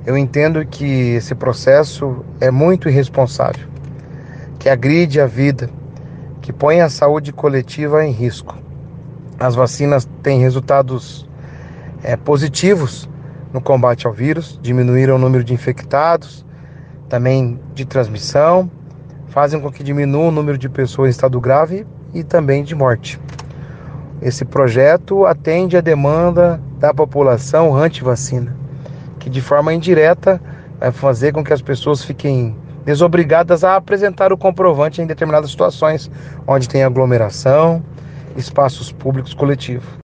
Eu entendo que esse processo é muito irresponsável, que agride a vida, que põe a saúde coletiva em risco. As vacinas têm resultados positivos no combate ao vírus, diminuíram o número de infectados, também de transmissão, fazem com que diminua o número de pessoas em estado grave e também de morte. Esse projeto atende à demanda da população anti-vacina, que de forma indireta vai fazer com que as pessoas fiquem desobrigadas a apresentar o comprovante em determinadas situações, onde tem aglomeração, espaços públicos coletivos.